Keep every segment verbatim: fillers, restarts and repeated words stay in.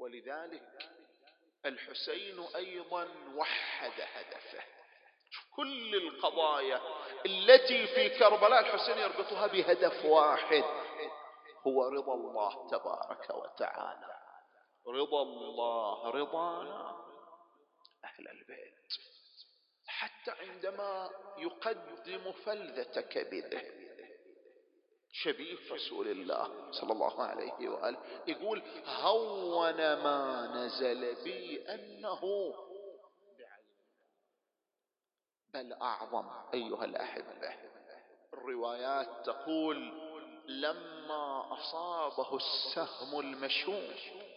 ولذلك الحسين أيضا وحد هدفه. كل القضايا التي في كربلاء الحسين يربطها بهدف واحد، هو رضا الله تبارك وتعالى. رضا الله رضانا أهل البيت. حتى عندما يقدم فلذة كبده شبيب رسول الله صلى الله عليه وآله يقول هون ما نزل بي أنه بل أعظم. أيها الأحبة، الروايات تقول لما أصابه السهم المشوم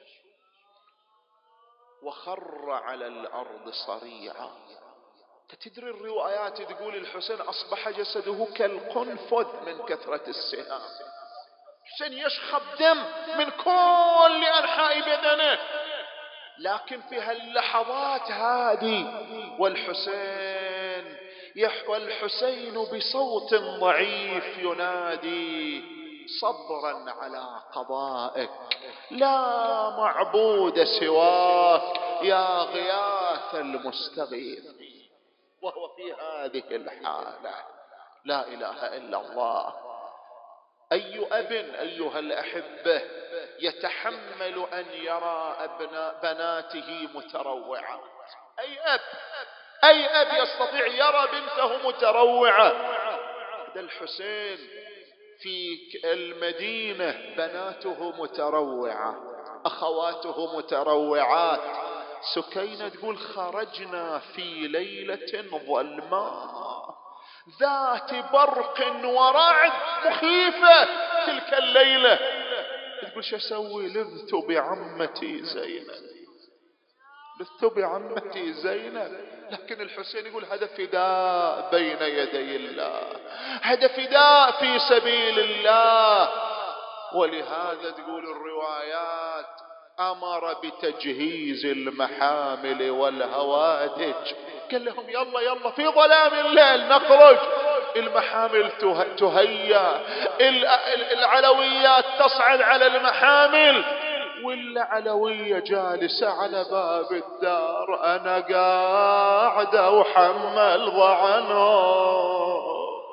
وخر على الأرض صريعا، تدري الروايات تقول الحسين أصبح جسده كالقنفذ من كثرة السهام. حسين يشخب دم من كل أنحاء بدنه، لكن في هاللحظات هذه والحسين والحسين بصوت ضعيف ينادي صبرا على قضائك، لا معبود سواك يا غياث المستغيث. وهو في هذه الحالة لا إله إلا الله. أي أب أيها الأحبة يتحمل أن يرى أبناء بناته متروعة؟ أي أب أي أب يستطيع يرى بنته متروعة؟ هذا الحسين في المدينة بناته متروعة، أخواته متروعات. سكينة تقول خرجنا في ليلة ظلماء ذات برق ورعد مخيفة. تلك الليلة تقول شو أسوي؟ لذت بعمتي زينب، لذت بعمتي زينب. لكن الحسين يقول هذا فداء بين يدي الله، هذا فداء في سبيل الله. ولهذا تقول الروايات أمر بتجهيز المحامل والهوادج، قال لهم يلا يلا في ظلام الليل نخرج. المحامل تهيأ، العلويات تصعد على المحامل، والعلوية جالسة على باب الدار. أنا قاعدة وحمل ضعنه،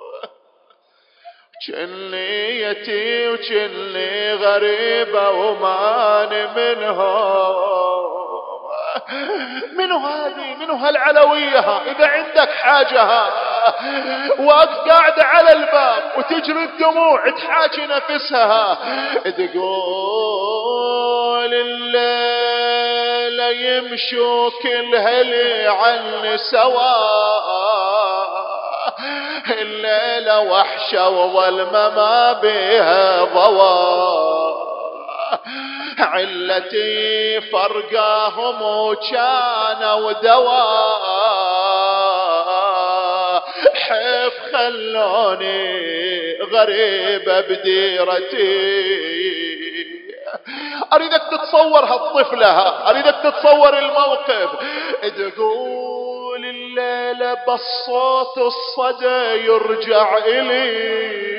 كني يتي وكني غريبة وماني منهم. منو هذه؟ منو هالعلوية؟ إذا عندك حاجة وقت قاعدة على الباب وتجري الدموع تحاكي نفسها تقول الليلة يمشوا كل هلي عن سوا، الليلة وحشة وظلمة ما بيها ضوء، علتي فرقاهم وكان ودواء، حف خلوني غريبة بديرتي. أريدك تتصور هالطفلة، أريدك تتصور الموقف. تقول الليلة بالصوت الصدى يرجع إلي،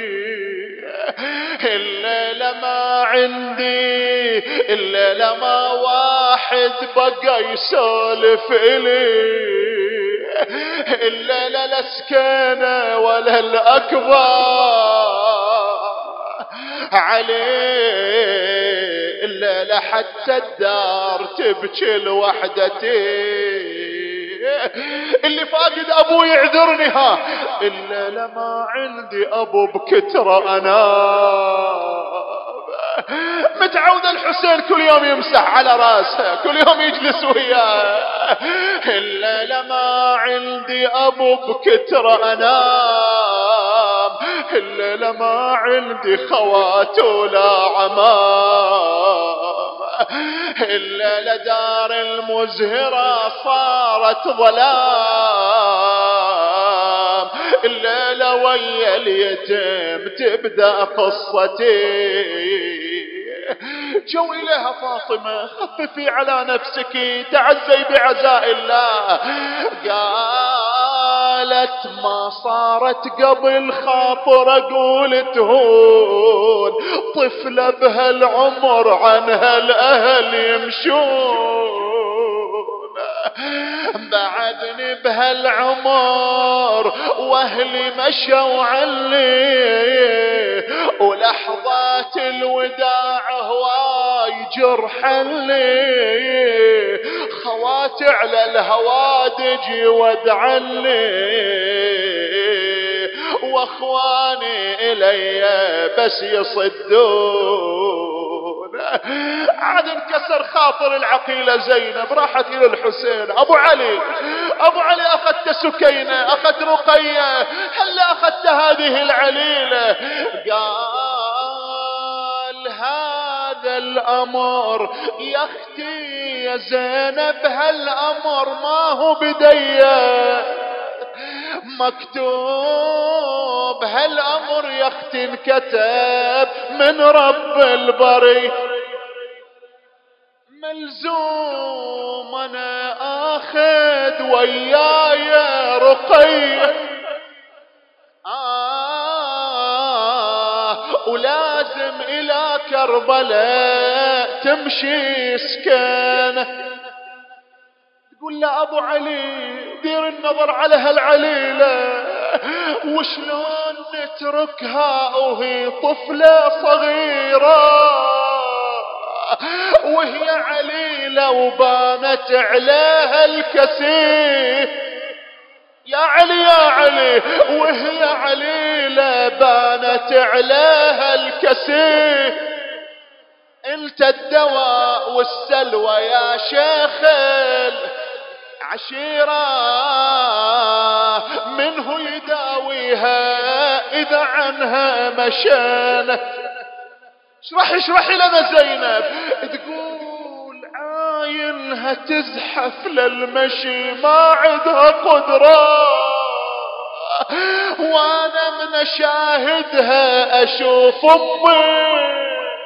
الليلة ما عندي، الليلة ما واحد بقى يسولف إلي، الليلة لا سكينة ولا الأكبر عليه، الليلة حتى الدار تبكي لوحدتي. اللي فاقد أبو يعذرني، ها الليلة ما عندي أبو بكترة أنا. متعود الحسين كل يوم يمسح على راسه، كل يوم يجلس وياه. الليلة ما عندي أبو بكترة أنام، الليلة ما عندي خوات ولا عمام، الليلة دار المزهرة صارت ظلام، الليلة ويا اليتيم تبدأ قصتي. جو إليها فاطمة خففي على نفسك، تعزي بعزاء الله. قالت قالت ما صارت قبل خاطر اقول تهون، طفلة بهالعمر عنها الاهل يمشون، بعدني بهالعمر واهلي مشوا عني، ولحظات الوداع هواي جرحني، خواتي على الهوادج يودعني، واخواني الي بس يصدون. عاد انكسر خاطر العقيلة زينب، راحت الى الحسين. ابو علي ابو علي اخذت سكينة، اخذت رقية، هلا اخذت هذه العليلة. قال هذا الامر يا اختي يا زينب، هالامر ما هو بديه مكتوب، هالامر يا اختي انكتب من رب البري، ملزوم انا اخذ وياي رقية، آه ولازم الى كربلاء تمشي سكانه. تقول له ابو علي دير النظر على هالعليلة، وشلون نتركها وهي طفلة صغيرة، وهي عليلة وبانت عليها الكسيف. يا علي يا علي، وهي عليلة بانت عليها الكسيف، انت الدواء والسلوى يا شيخ العشيرة، منه يداويها اذا عنها مشانه. اشرحي اشرحي لنا زينب. تقول عاينها تزحف للمشي ما عندها قدرة، وانا من اشاهدها اشوف امي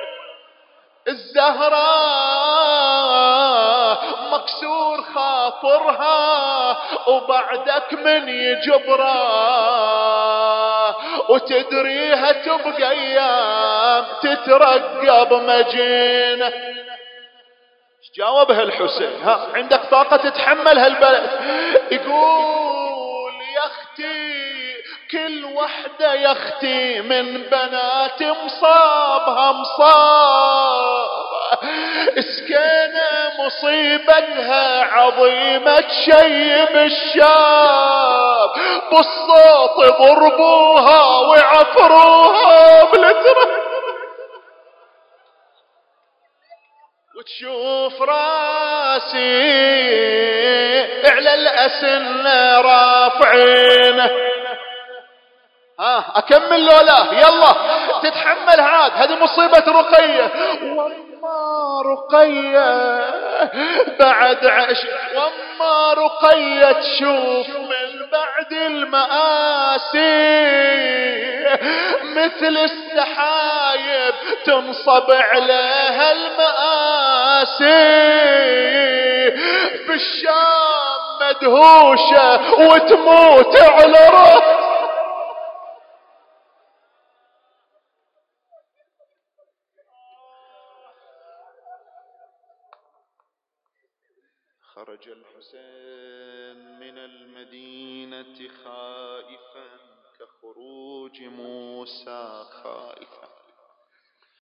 الزهراء مكسور خاطرها، وبعدك من يجبرها، وتدريها تبقى ايام تترقب مجينة. جاوبها الحسين، ها عندك طاقة تتحمل هالبلد؟ يقول يا اختي كل وحدة يا اختي من بنات مصابها مصاب، سكينة مصيبتها عظيمة تشيب الشاب، بالصوت ضربوها وعفروها بالتراب، وتشوف راسي على الأسنة رافعينه. ها اكمل لو لا؟ يلا تتحمل عاد، هذه مصيبة رقية. وما رقية بعد عش، وما رقية تشوف من بعد المآسي مثل السحايب تنصب عليها المآسي، بالشام مدهوشة وتموت على رأس. خرج الحسين من المدينة خائفا كخروج موسى خائفا